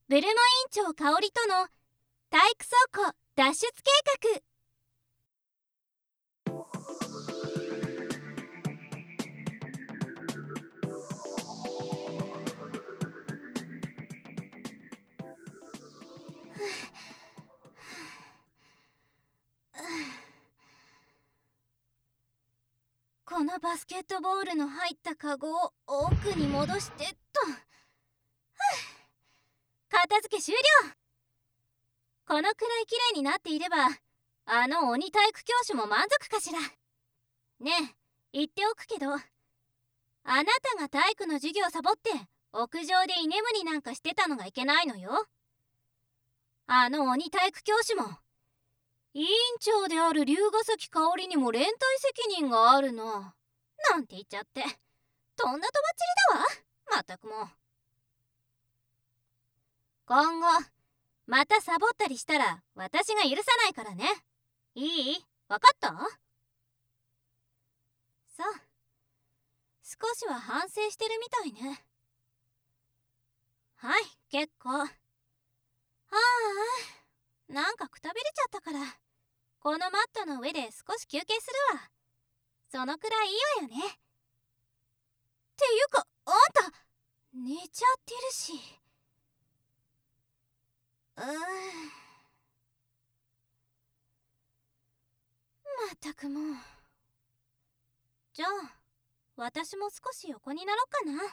ブルマ委員長香織との体育倉庫脱出計画。このバスケットボールの入ったカゴを奥に戻してっと。片付け終了。このくらいきれいになっていれば、あの鬼体育教師も満足かしら。ねえ、言っておくけど、あなたが体育の授業をサボって屋上で居眠りなんかしてたのがいけないのよ。あの鬼体育教師も委員長である龍ヶ崎香織にも連帯責任があるのなんて言っちゃって、とんだとばっちりだわ。まったくもう。今後またサボったりしたら私が許さないからね。いい？わかった？そう、少しは反省してるみたいね。はい、結構。なんかくたびれちゃったから、このマットの上で少し休憩するわ。そのくらいいいわよね。っていうか、あんた寝ちゃってるし。まったくもう。じゃあ私も少し横になろうかな。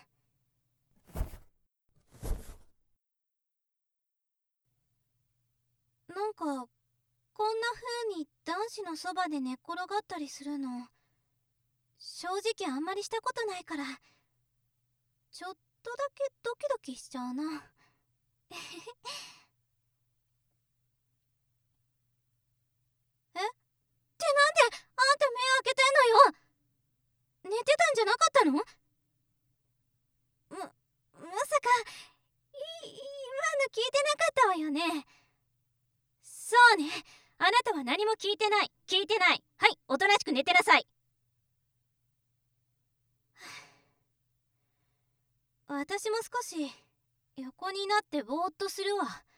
なんかこんな風に男子のそばで寝っ転がったりするの、正直あんまりしたことないから、ちょっとだけドキドキしちゃうな。え？ってなんであんた目開けてんのよ。寝てたんじゃなかったの？まさか今の聞いてなかったわよね。そうね、あなたは何も聞いてない。はい、おとなしく寝てなさい。私も少し横になってぼーっとするわ。